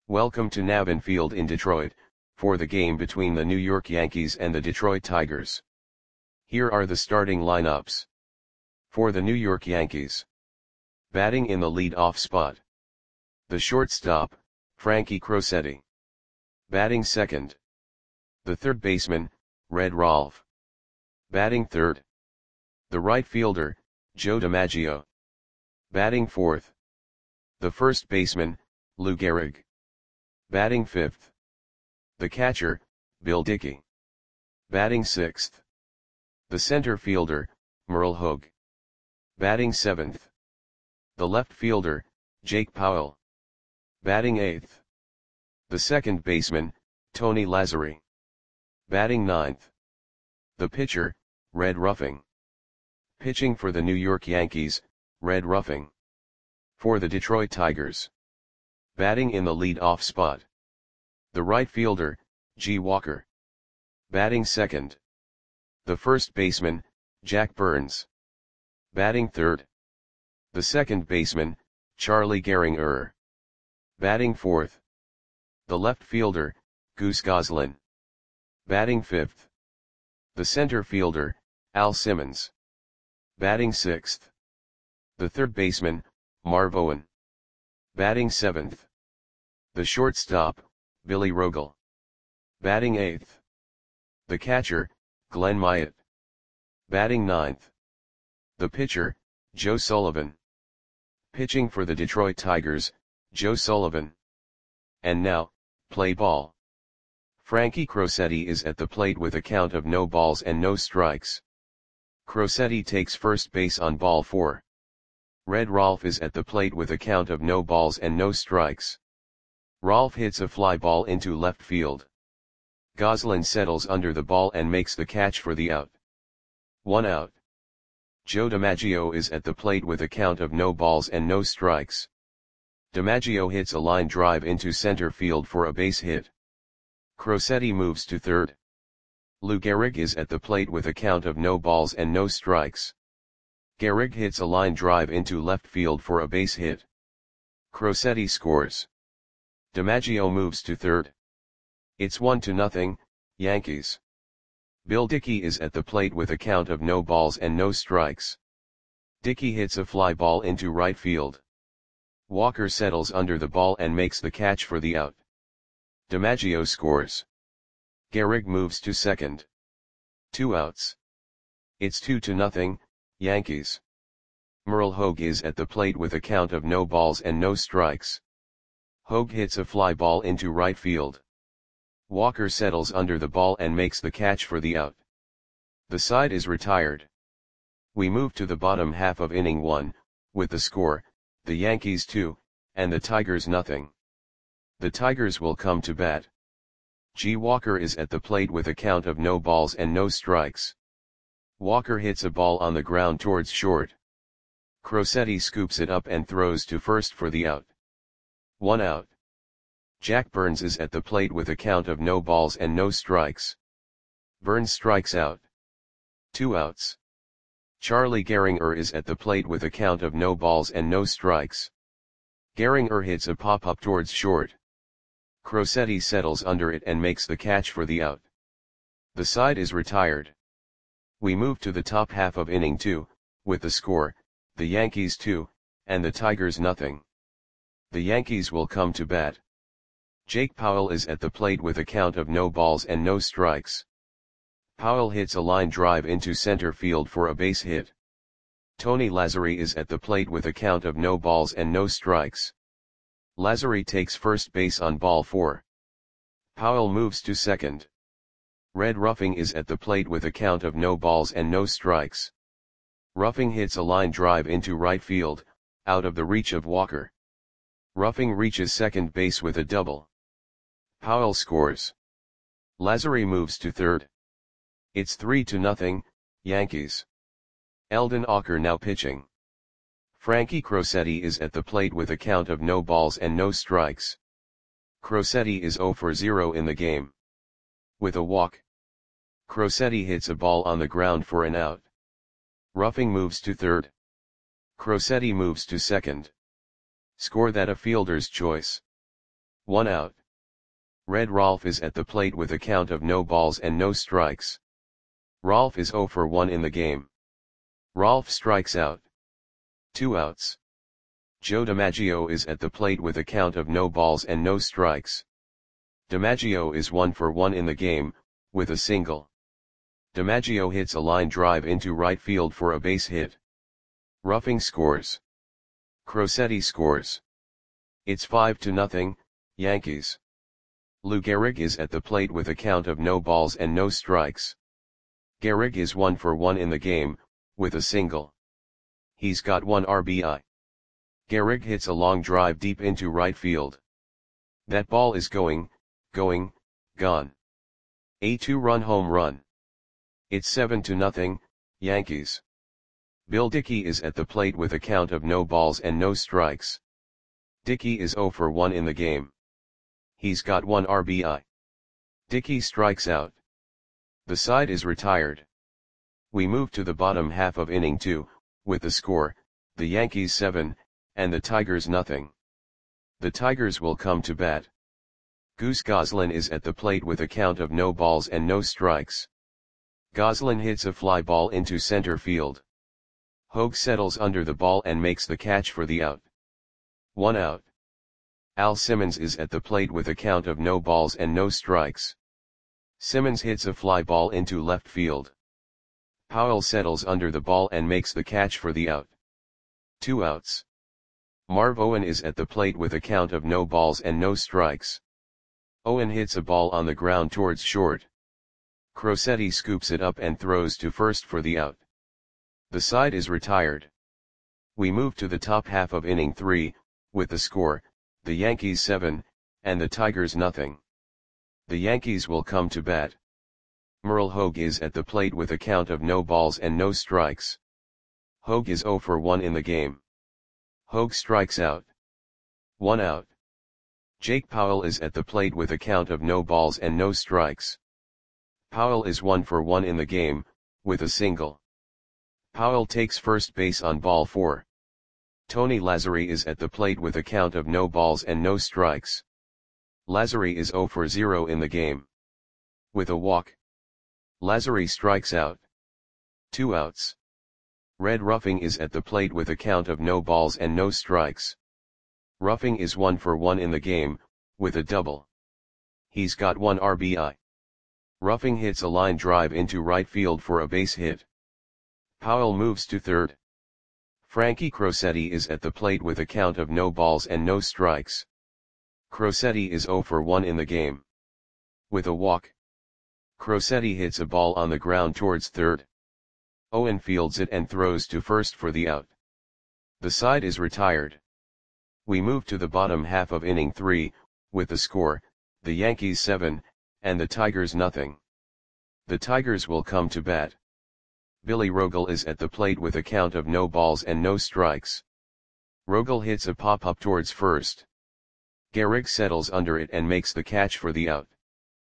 Welcome to Navin Field in Detroit, for the game between the New York Yankees and the Detroit Tigers. Here are the starting lineups. For the New York Yankees. Batting in the lead-off spot. The shortstop, Frankie Crosetti. Batting second. The third baseman, Red Rolfe. Batting third. The right fielder, Joe DiMaggio. Batting fourth. The first baseman, Lou Gehrig. Batting fifth. The catcher, Bill Dickey. Batting sixth. The center fielder, Merle Hogue. Batting seventh. The left fielder, Jake Powell. Batting eighth. The second baseman, Tony Lazzeri. Batting ninth. The pitcher, Red Ruffing. Pitching for the New York Yankees, Red Ruffing. For the Detroit Tigers. Batting in the lead-off spot. The right fielder, G. Walker. Batting second. The first baseman, Jack Burns. Batting third. The second baseman, Charlie Gehringer. Batting fourth. The left fielder, Goose Goslin. Batting fifth. The center fielder, Al Simmons. Batting sixth. The third baseman, Marv Owen. Batting seventh. The shortstop, Billy Rogel. Batting eighth. The catcher, Glenn Myatt. Batting ninth. The pitcher, Joe Sullivan. Pitching for the Detroit Tigers, Joe Sullivan. And now, play ball. Frankie Crosetti is at the plate with a count of no balls and no strikes. Crosetti takes first base on ball 4. Red Rolfe is at the plate with a count of no balls and no strikes. Rolfe hits a fly ball into left field. Goslin settles under the ball and makes the catch for the out. 1 out. Joe DiMaggio is at the plate with a count of no balls and no strikes. DiMaggio hits a line drive into center field for a base hit. Crosetti moves to third. Lou Gehrig is at the plate with a count of no balls and no strikes. Gehrig hits a line drive into left field for a base hit. Crosetti scores. DiMaggio moves to third. It's 1-0, Yankees. Bill Dickey is at the plate with a count of no balls and no strikes. Dickey hits a fly ball into right field. Walker settles under the ball and makes the catch for the out. DiMaggio scores. Gehrig moves to second. 2 outs. It's 2-0, Yankees. Merle Hogue is at the plate with a count of no balls and no strikes. Hogue hits a fly ball into right field. Walker settles under the ball and makes the catch for the out. The side is retired. We move to the bottom half of inning 1, with the score, the Yankees 2, and the Tigers nothing. The Tigers will come to bat. G. Walker is at the plate with a count of no balls and no strikes. Walker hits a ball on the ground towards short. Crosetti scoops it up and throws to first for the out. 1 out. Jack Burns is at the plate with a count of no balls and no strikes. Burns strikes out. 2 outs. Charlie Gehringer is at the plate with a count of no balls and no strikes. Gehringer hits a pop-up towards short. Crosetti settles under it and makes the catch for the out. The side is retired. We move to the top half of inning 2, with the score, the Yankees 2, and the Tigers nothing. The Yankees will come to bat. Jake Powell is at the plate with a count of no balls and no strikes. Powell hits a line drive into center field for a base hit. Tony Lazzeri is at the plate with a count of no balls and no strikes. Lazzeri takes first base on ball 4. Powell moves to second. Red Ruffing is at the plate with a count of no balls and no strikes. Ruffing hits a line drive into right field, out of the reach of Walker. Ruffing reaches second base with a double. Powell scores. Lazzeri moves to third. It's 3-0, Yankees. Eldon Auker now pitching. Frankie Crosetti is at the plate with a count of no balls and no strikes. Crosetti is 0 for 0 in the game. With a walk. Crosetti hits a ball on the ground for an out. Ruffing moves to third. Crosetti moves to second. Score that a fielder's choice. 1 out. Red Rolf is at the plate with a count of no balls and no strikes. Rolf is 0 for 1 in the game. Rolf strikes out. 2 outs. Joe DiMaggio is at the plate with a count of no balls and no strikes. DiMaggio is 1 for 1 in the game, with a single. DiMaggio hits a line drive into right field for a base hit. Ruffing scores. Crosetti scores. It's 5-0, Yankees. Lou Gehrig is at the plate with a count of no balls and no strikes. Gehrig is 1 for 1 in the game, with a single. He's got 1 RBI. Gehrig hits a long drive deep into right field. That ball is gone. A 2-run home run. It's 7-0, Yankees. Bill Dickey is at the plate with a count of no balls and no strikes. Dickey is 0 for 1 in the game. He's got 1 RBI. Dickey strikes out. The side is retired. We move to the bottom half of inning 2, with the score, the Yankees 7, and the Tigers nothing. The Tigers will come to bat. Goose Goslin is at the plate with a count of no balls and no strikes. Goslin hits a fly ball into center field. Hogue settles under the ball and makes the catch for the out. 1 out. Al Simmons is at the plate with a count of no balls and no strikes. Simmons hits a fly ball into left field. Powell settles under the ball and makes the catch for the out. 2 outs. Marv Owen is at the plate with a count of no balls and no strikes. Owen hits a ball on the ground towards short. Crosetti scoops it up and throws to first for the out. The side is retired. We move to the top half of inning 3, with the score, the Yankees 7, and the Tigers nothing. The Yankees will come to bat. Merle Hogue is at the plate with a count of no balls and no strikes. Hogue is 0 for 1 in the game. Hogue strikes out. 1 out. Jake Powell is at the plate with a count of no balls and no strikes. Powell is 1 for 1 in the game, with a single. Powell takes first base on ball 4. Tony Lazzeri is at the plate with a count of no balls and no strikes. Lazzeri is 0 for 0 in the game. With a walk. Lazzeri strikes out. 2 outs. Red Ruffing is at the plate with a count of no balls and no strikes. Ruffing is 1 for 1 in the game, with a double. He's got 1 RBI. Ruffing hits a line drive into right field for a base hit. Powell moves to third. Frankie Crosetti is at the plate with a count of no balls and no strikes. Crosetti is 0 for 1 in the game. With a walk. Crosetti hits a ball on the ground towards third. Owen fields it and throws to first for the out. The side is retired. We move to the bottom half of inning 3, with the score, the Yankees 7, and the Tigers nothing. The Tigers will come to bat. Billy Rogel is at the plate with a count of no balls and no strikes. Rogel hits a pop-up towards first. Gehrig settles under it and makes the catch for the out.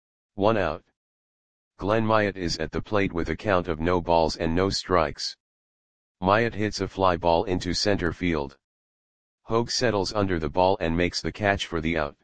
1 out. Glenn Myatt is at the plate with a count of no balls and no strikes. Myatt hits a fly ball into center field. Hogue settles under the ball and makes the catch for the out.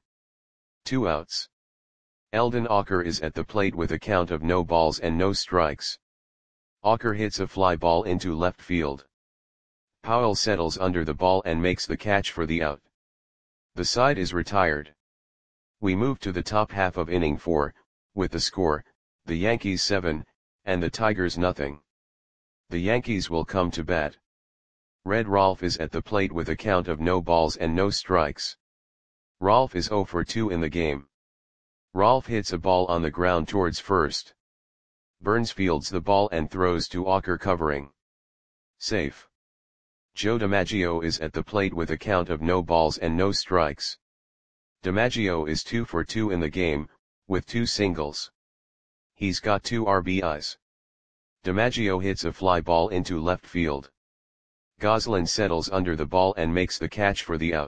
2 outs. Eldon Auker is at the plate with a count of no balls and no strikes. Auker hits a fly ball into left field. Powell settles under the ball and makes the catch for the out. The side is retired. We move to the top half of inning 4, with the score, the Yankees 7, and the Tigers nothing. The Yankees will come to bat. Red Rolf is at the plate with a count of no balls and no strikes. Rolf is 0 for 2 in the game. Rolf hits a ball on the ground towards first. Burns fields the ball and throws to Auker covering. Safe. Joe DiMaggio is at the plate with a count of no balls and no strikes. DiMaggio is 2 for 2 in the game, with 2 singles. He's got 2 RBIs. DiMaggio hits a fly ball into left field. Goslin settles under the ball and makes the catch for the out.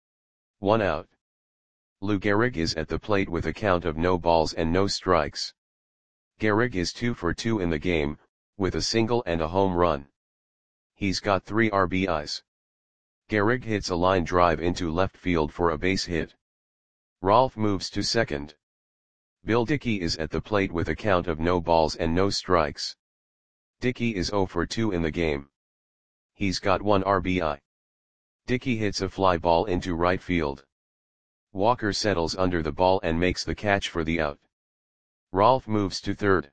1 out. Lou Gehrig is at the plate with a count of no balls and no strikes. Gehrig is 2 for 2 in the game, with a single and a home run. He's got 3 RBIs. Gehrig hits a line drive into left field for a base hit. Rolf moves to second. Bill Dickey is at the plate with a count of no balls and no strikes. Dickey is 0 for 2 in the game. He's got 1 RBI. Dickey hits a fly ball into right field. Walker settles under the ball and makes the catch for the out. Rolf moves to third.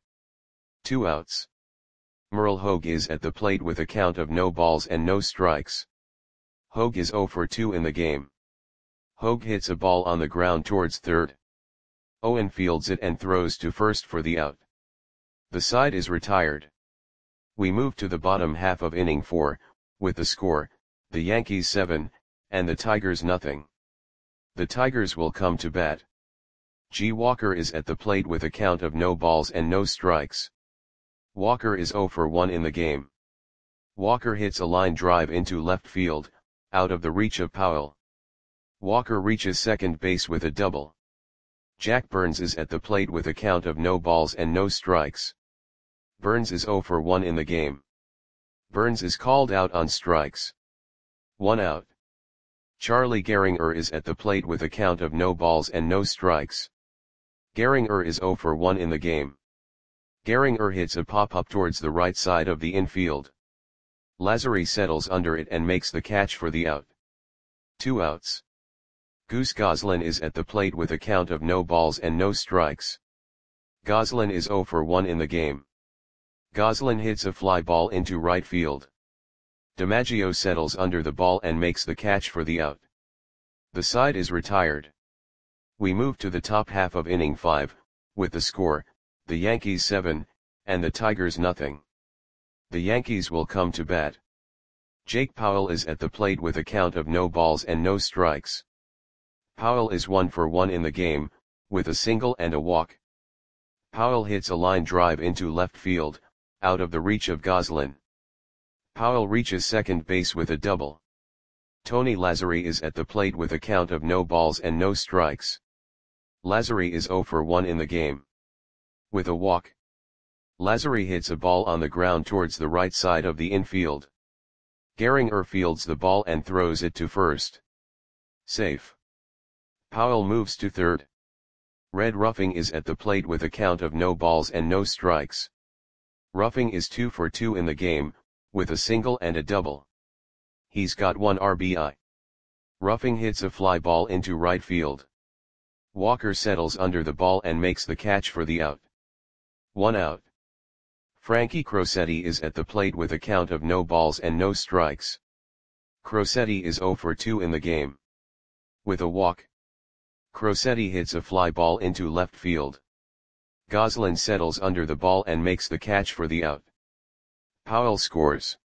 2 outs. Merle Hogue is at the plate with a count of no balls and no strikes. Hogue is 0 for 2 in the game. Hogue hits a ball on the ground towards third. Owen fields it and throws to first for the out. The side is retired. We move to the bottom half of inning 4, with the score, the Yankees 7, and the Tigers nothing. The Tigers will come to bat. G. Walker is at the plate with a count of no balls and no strikes. Walker is 0 for 1 in the game. Walker hits a line drive into left field, out of the reach of Powell. Walker reaches second base with a double. Jack Burns is at the plate with a count of no balls and no strikes. Burns is 0 for 1 in the game. Burns is called out on strikes. 1 out. Charlie Gehringer is at the plate with a count of no balls and no strikes. Gehringer is 0 for 1 in the game. Gehringer hits a pop-up towards the right side of the infield. Lazary settles under it and makes the catch for the out. 2 outs. Goose Goslin is at the plate with a count of no balls and no strikes. Goslin is 0 for 1 in the game. Goslin hits a fly ball into right field. DiMaggio settles under the ball and makes the catch for the out. The side is retired. We move to the top half of inning 5, with the score, the Yankees 7, and the Tigers nothing. The Yankees will come to bat. Jake Powell is at the plate with a count of no balls and no strikes. Powell is 1 for 1 in the game, with a single and a walk. Powell hits a line drive into left field, out of the reach of Goslin. Powell reaches second base with a double. Tony Lazzeri is at the plate with a count of no balls and no strikes. Lazzeri is 0 for 1 in the game. With a walk. Lazzeri hits a ball on the ground towards the right side of the infield. Gehringer fields the ball and throws it to first. Safe. Powell moves to third. Red Ruffing is at the plate with a count of no balls and no strikes. Ruffing is 2 for 2 in the game, with a single and a double. He's got 1 RBI. Ruffing hits a fly ball into right field. Walker settles under the ball and makes the catch for the out. 1 out. Frankie Crosetti is at the plate with a count of no balls and no strikes. Crosetti is 0 for 2 in the game. With a walk. Crosetti hits a fly ball into left field. Goslin settles under the ball and makes the catch for the out. Powell scores.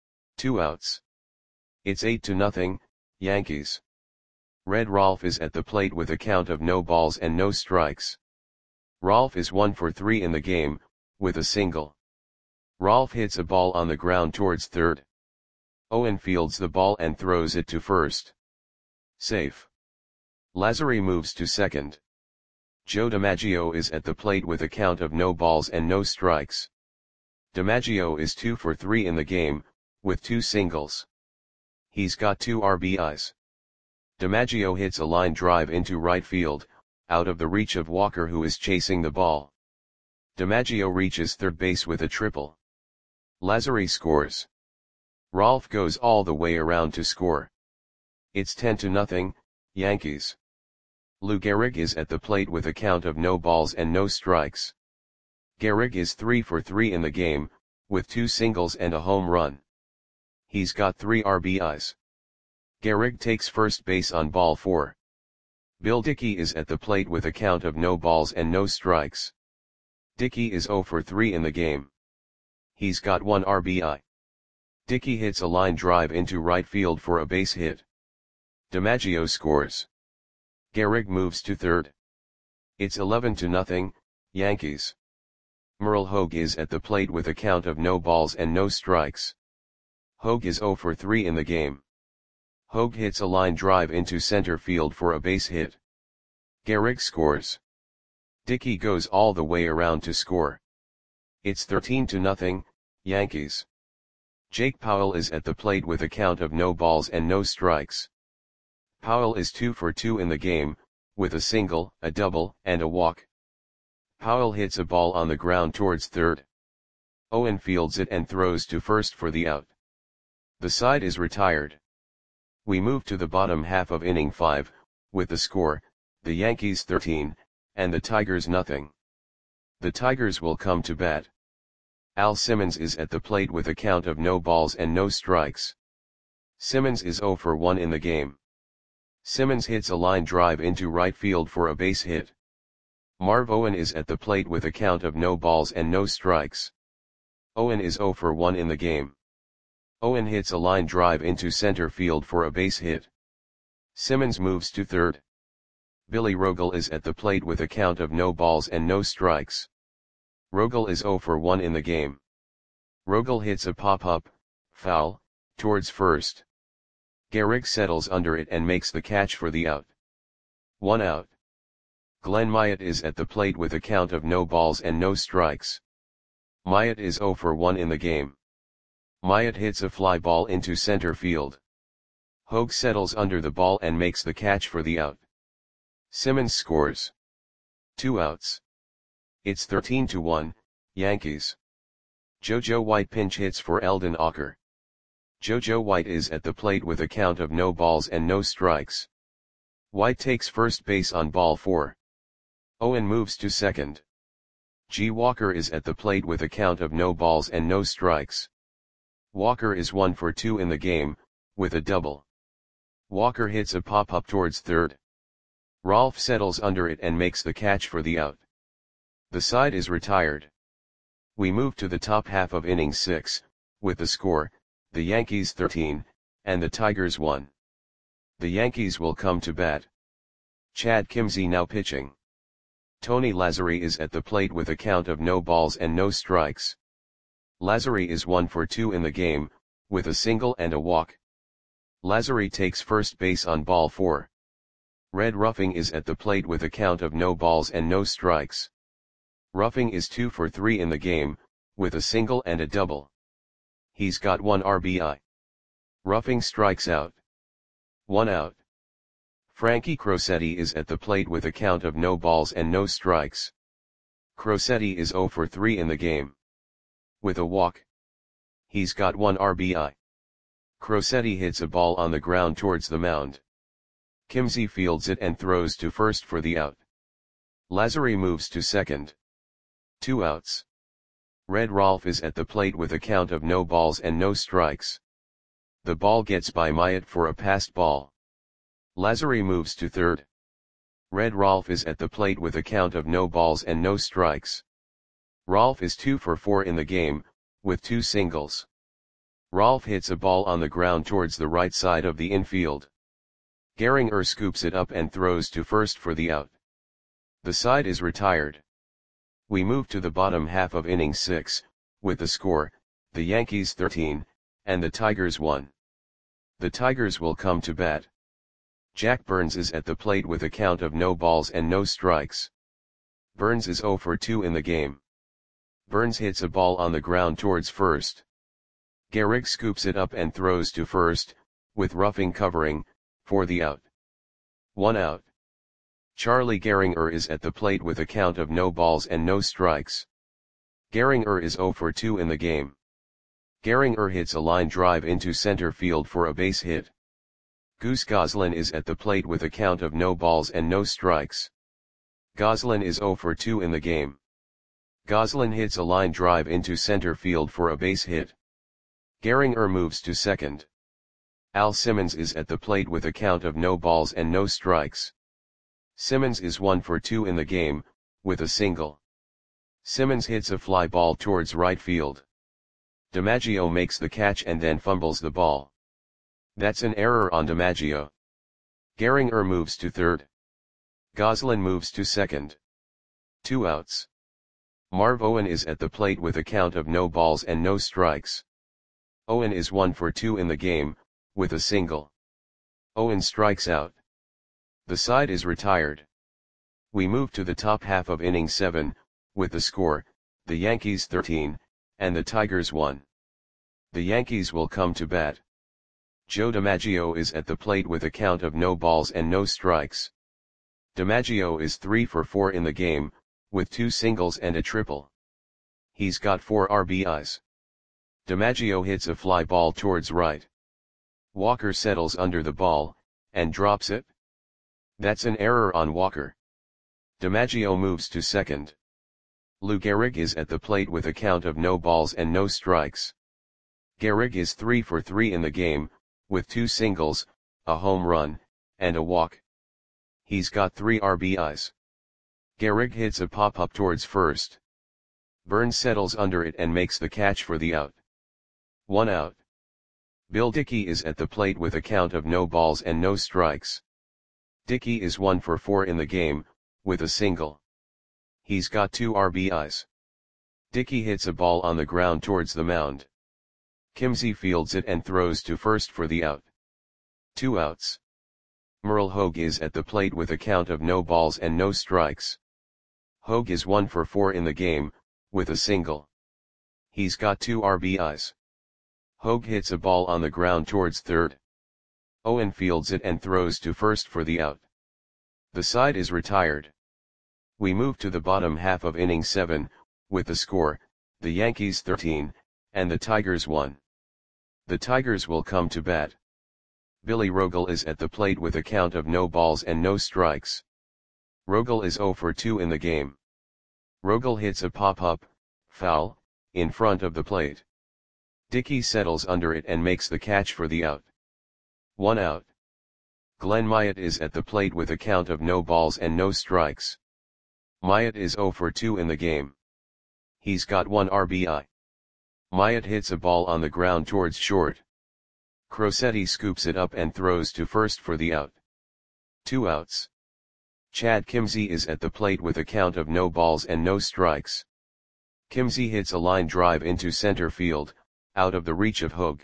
2 outs. It's 8-0, Yankees. Red Rolf is at the plate with a count of no balls and no strikes. Rolf is 1 for 3 in the game, with a single. Rolf hits a ball on the ground towards third. Owen fields the ball and throws it to first. Safe. Lazzeri moves to second. Joe DiMaggio is at the plate with a count of no balls and no strikes. DiMaggio is 2 for 3 in the game, with 2 singles. He's got 2 RBIs. DiMaggio hits a line drive into right field, out of the reach of Walker who is chasing the ball. DiMaggio reaches third base with a triple. Lazzeri scores. Rolf goes all the way around to score. It's 10-0, Yankees. Lou Gehrig is at the plate with a count of no balls and no strikes. Gehrig is 3 for 3 in the game, with 2 singles and a home run. He's got 3 RBIs. Gehrig takes first base on ball 4. Bill Dickey is at the plate with a count of no balls and no strikes. Dickey is 0 for 3 in the game. He's got 1 RBI. Dickey hits a line drive into right field for a base hit. DiMaggio scores. Gehrig moves to third. It's 11-0, Yankees. Merle Hogue is at the plate with a count of no balls and no strikes. Hogue is 0 for 3 in the game. Hogue hits a line drive into center field for a base hit. Gehrig scores. Dickey goes all the way around to score. It's 13-0, Yankees. Jake Powell is at the plate with a count of no balls and no strikes. Powell is 2 for 2 in the game, with a single, a double, and a walk. Powell hits a ball on the ground towards third. Owen fields it and throws to first for the out. The side is retired. We move to the bottom half of inning 5, with the score, the Yankees 13, and the Tigers nothing. The Tigers will come to bat. Al Simmons is at the plate with a count of no balls and no strikes. Simmons is 0 for 1 in the game. Simmons hits a line drive into right field for a base hit. Marv Owen is at the plate with a count of no balls and no strikes. Owen is 0 for 1 in the game. Owen hits a line drive into center field for a base hit. Simmons moves to third. Billy Rogel is at the plate with a count of no balls and no strikes. Rogel is 0 for 1 in the game. Rogel hits a pop-up, foul, towards first. Gehrig settles under it and makes the catch for the out. 1 out. Glenn Myatt is at the plate with a count of no balls and no strikes. Myatt is 0 for 1 in the game. Myatt hits a fly ball into center field. Hogue settles under the ball and makes the catch for the out. Simmons scores. 2 outs. It's 13-1, Yankees. JoJo White pinch hits for Eldon Ocker. JoJo White is at the plate with a count of no balls and no strikes. White takes first base on ball 4. Owen moves to second. G. Walker is at the plate with a count of no balls and no strikes. Walker is 1 for 2 in the game, with a double. Walker hits a pop-up towards third. Rolfe settles under it and makes the catch for the out. The side is retired. We move to the top half of inning 6, with the score, the Yankees 13, and the Tigers 1. The Yankees will come to bat. Chad Kimzey now pitching. Tony Lazzeri is at the plate with a count of no balls and no strikes. Lazzeri is 1 for 2 in the game, with a single and a walk. Lazzeri takes first base on ball 4. Red Ruffing is at the plate with a count of no balls and no strikes. Ruffing is 2 for 3 in the game, with a single and a double. He's got 1 RBI. Ruffing strikes out. 1 out. Frankie Crosetti is at the plate with a count of no balls and no strikes. Crosetti is 0 for 3 in the game. With a walk. He's got 1 RBI. Crosetti hits a ball on the ground towards the mound. Kimzey fields it and throws to first for the out. Lazzeri moves to second. 2 outs. Red Rolfe is at the plate with a count of no balls and no strikes. The ball gets by Myatt for a passed ball. Lazzeri moves to third. Red Rolfe is at the plate with a count of no balls and no strikes. Rolfe is 2 for 4 in the game, with 2 singles. Rolfe hits a ball on the ground towards the right side of the infield. Gehringer scoops it up and throws to first for the out. The side is retired. We move to the bottom half of inning 6, with the score, the Yankees 13, and the Tigers 1. The Tigers will come to bat. Jack Burns is at the plate with a count of no balls and no strikes. Burns is 0 for 2 in the game. Burns hits a ball on the ground towards first. Gehrig scoops it up and throws to first, with Ruffing covering, for the out. 1 out. Charlie Gehringer is at the plate with a count of no balls and no strikes. Gehringer is 0 for 2 in the game. Gehringer hits a line drive into center field for a base hit. Goose Goslin is at the plate with a count of no balls and no strikes. Goslin is 0 for 2 in the game. Goslin hits a line drive into center field for a base hit. Gehringer moves to second. Al Simmons is at the plate with a count of no balls and no strikes. Simmons is 1 for 2 in the game, with a single. Simmons hits a fly ball towards right field. DiMaggio makes the catch and then fumbles the ball. That's an error on DiMaggio. Gehringer moves to third. Goslin moves to second. 2 outs. Marv Owen is at the plate with a count of no balls and no strikes. Owen is 1 for 2 in the game, with a single. Owen strikes out. The side is retired. We move to the top half of inning 7, with the score, the Yankees 13, and the Tigers 1. The Yankees will come to bat. Joe DiMaggio is at the plate with a count of no balls and no strikes. DiMaggio is 3 for 4 in the game, with 2 singles and a triple. He's got 4 RBIs. DiMaggio hits a fly ball towards right. Walker settles under the ball, and drops it. That's an error on Walker. DiMaggio moves to second. Lou Gehrig is at the plate with a count of no balls and no strikes. Gehrig is 3 for 3 in the game, with 2 singles, a home run, and a walk. He's got 3 RBIs. Gehrig hits a pop-up towards first. Burns settles under it and makes the catch for the out. 1 out. Bill Dickey is at the plate with a count of no balls and no strikes. Dickey is 1 for 4 in the game, with a single. He's got 2 RBIs. Dickey hits a ball on the ground towards the mound. Kimzey fields it and throws to first for the out. 2 outs. Merle Hogue is at the plate with a count of no balls and no strikes. Hogue is 1 for 4 in the game, with a single. He's got 2 RBIs. Hogue hits a ball on the ground towards third. Owen fields it and throws to first for the out. The side is retired. We move to the bottom half of inning 7, with the score, the Yankees 13, and the Tigers 1. The Tigers will come to bat. Billy Rogel is at the plate with a count of no balls and no strikes. Rogel is 0 for 2 in the game. Rogel hits a pop-up, foul, in front of the plate. Dickey settles under it and makes the catch for the out. 1 out. Glenn Myatt is at the plate with a count of no balls and no strikes. Myatt is 0 for 2 in the game. He's got 1 RBI. Myatt hits a ball on the ground towards short. Crosetti scoops it up and throws to first for the out. 2 outs. Chad Kimzey is at the plate with a count of no balls and no strikes. Kimzey hits a line drive into center field, out of the reach of Hogue.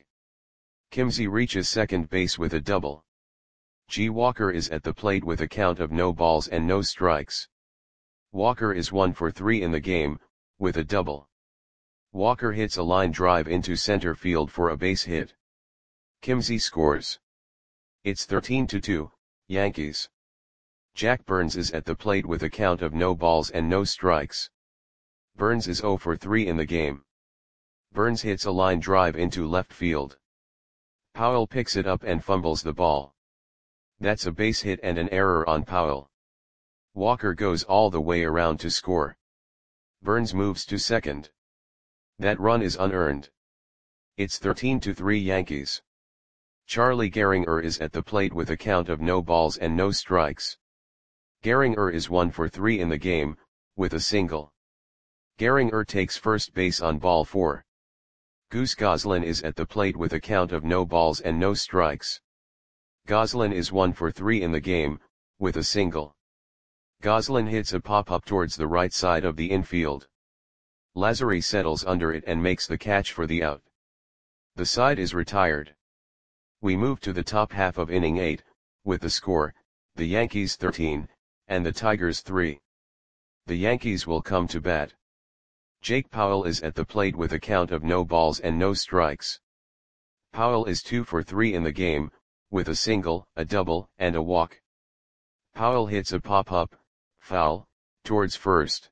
Kimzey reaches second base with a double. G. Walker is at the plate with a count of no balls and no strikes. Walker is 1 for 3 in the game, with a double. Walker hits a line drive into center field for a base hit. Kimzey scores. It's 13-2, Yankees. Jack Burns is at the plate with a count of no balls and no strikes. Burns is 0 for 3 in the game. Burns hits a line drive into left field. Powell picks it up and fumbles the ball. That's a base hit and an error on Powell. Walker goes all the way around to score. Burns moves to second. That run is unearned. It's 13-3 Yankees. Charlie Gehringer is at the plate with a count of no balls and no strikes. Gehringer is 1 for 3 in the game, with a single. Gehringer takes first base on ball 4. Goose Goslin is at the plate with a count of no balls and no strikes. Goslin is 1 for 3 in the game, with a single. Goslin hits a pop-up towards the right side of the infield. Lazary settles under it and makes the catch for the out. The side is retired. We move to the top half of inning 8, with the score, the Yankees 13, and the Tigers 3. The Yankees will come to bat. Jake Powell is at the plate with a count of no balls and no strikes. Powell is 2 for 3 in the game, with a single, a double, and a walk. Powell hits a pop-up, foul, towards first.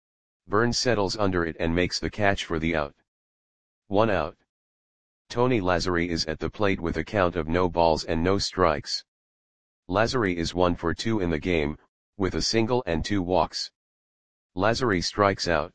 Burns settles under it and makes the catch for the out. 1 out. Tony Lazary is at the plate with a count of no balls and no strikes. Lazary is 1 for 2 in the game, with a single and 2 walks. Lazary strikes out.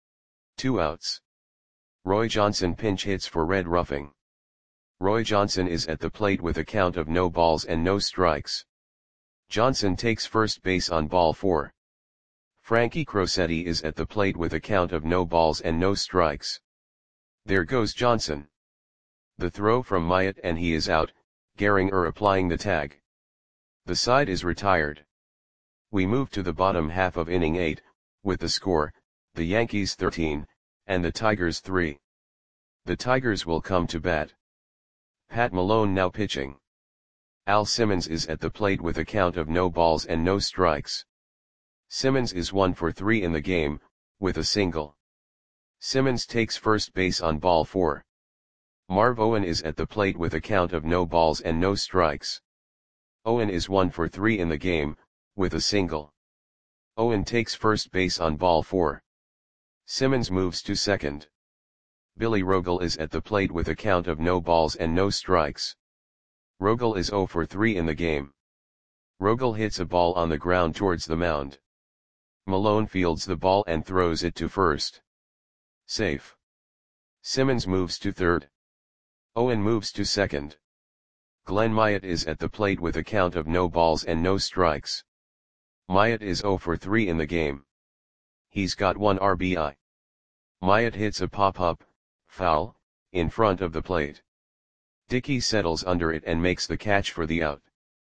2 outs. Roy Johnson pinch hits for Red Ruffing. Roy Johnson is at the plate with a count of no balls and no strikes. Johnson takes first base on ball 4. Frankie Crosetti is at the plate with a count of no balls and no strikes. There goes Johnson. The throw from Myatt and he is out, Gehringer applying the tag. The side is retired. We move to the bottom half of inning 8, with the score, the Yankees 13, and the Tigers 3. The Tigers will come to bat. Pat Malone now pitching. Al Simmons is at the plate with a count of no balls and no strikes. Simmons is 1 for 3 in the game, with a single. Simmons takes first base on ball 4. Marv Owen is at the plate with a count of no balls and no strikes. Owen is 1 for 3 in the game, with a single. Owen takes first base on ball 4. Simmons moves to second. Billy Rogel is at the plate with a count of no balls and no strikes. Rogel is 0 for 3 in the game. Rogel hits a ball on the ground towards the mound. Malone fields the ball and throws it to first. Safe. Simmons moves to third. Owen moves to second. Glenn Myatt is at the plate with a count of no balls and no strikes. Myatt is 0 for 3 in the game. He's got 1 RBI. Myatt hits a pop-up, foul, in front of the plate. Dickey settles under it and makes the catch for the out.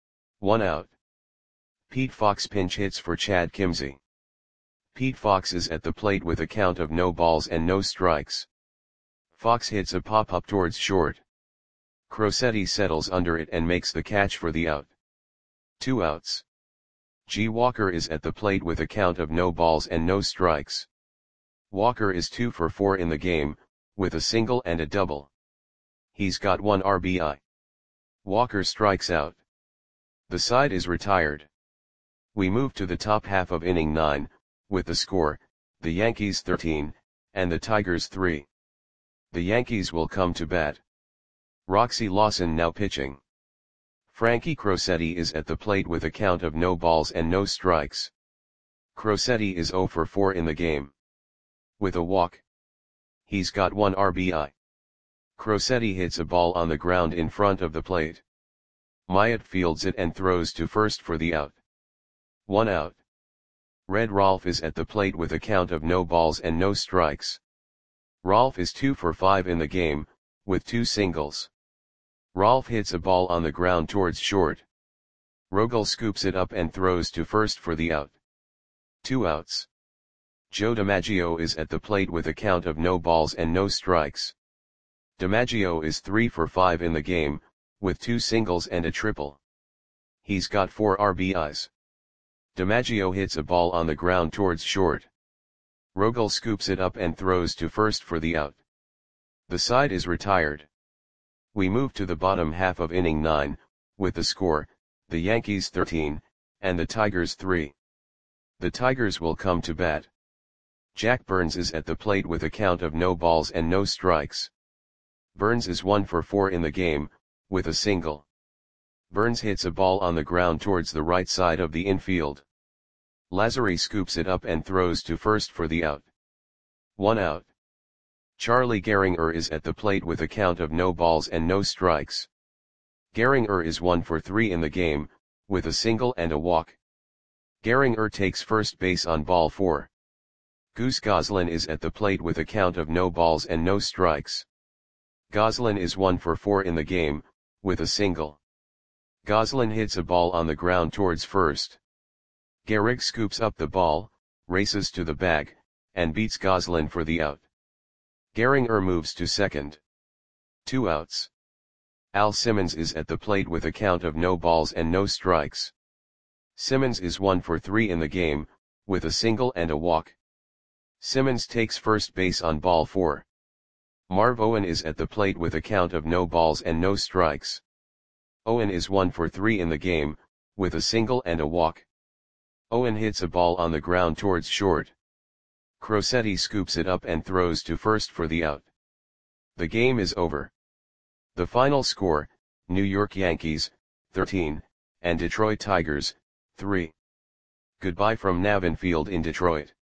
1 out. Pete Fox pinch hits for Chad Kimzey. Pete Fox is at the plate with a count of no balls and no strikes. Fox hits a pop-up towards short. Crosetti settles under it and makes the catch for the out. 2 outs. G. Walker is at the plate with a count of no balls and no strikes. Walker is 2 for 4 in the game, with a single and a double. He's got 1 RBI. Walker strikes out. The side is retired. We move to the top half of inning 9, with the score, the Yankees 13, and the Tigers 3. The Yankees will come to bat. Roxy Lawson now pitching. Frankie Crosetti is at the plate with a count of no balls and no strikes. Crosetti is 0 for 4 in the game. With a walk. He's got 1 RBI. Crosetti hits a ball on the ground in front of the plate. Myatt fields it and throws to first for the out. 1 out. Red Rolfe is at the plate with a count of no balls and no strikes. Rolfe is 2 for 5 in the game, with 2 singles. Rolfe hits a ball on the ground towards short. Rogel scoops it up and throws to first for the out. 2 outs. Joe DiMaggio is at the plate with a count of no balls and no strikes. DiMaggio is 3 for 5 in the game, with 2 singles and a triple. He's got 4 RBIs. DiMaggio hits a ball on the ground towards short. Rogel scoops it up and throws to first for the out. The side is retired. We move to the bottom half of inning 9, with the score, the Yankees 13, and the Tigers 3. The Tigers will come to bat. Jack Burns is at the plate with a count of no balls and no strikes. Burns is 1 for 4 in the game, with a single. Burns hits a ball on the ground towards the right side of the infield. Lazzari scoops it up and throws to first for the out. 1 out. Charlie Gehringer is at the plate with a count of no balls and no strikes. Gehringer is 1 for 3 in the game, with a single and a walk. Gehringer takes first base on ball 4. Goose Goslin is at the plate with a count of no balls and no strikes. Goslin is 1 for 4 in the game, with a single. Goslin hits a ball on the ground towards first. Gehrig scoops up the ball, races to the bag, and beats Goslin for the out. Gehringer moves to second. 2 outs. Al Simmons is at the plate with a count of no balls and no strikes. Simmons is 1 for 3 in the game, with a single and a walk. Simmons takes first base on ball 4. Marv Owen is at the plate with a count of no balls and no strikes. Owen is 1 for 3 in the game, with a single and a walk. Owen hits a ball on the ground towards short. Crosetti scoops it up and throws to first for the out. The game is over. The final score, New York Yankees, 13, and Detroit Tigers, 3. Goodbye from Navin Field in Detroit.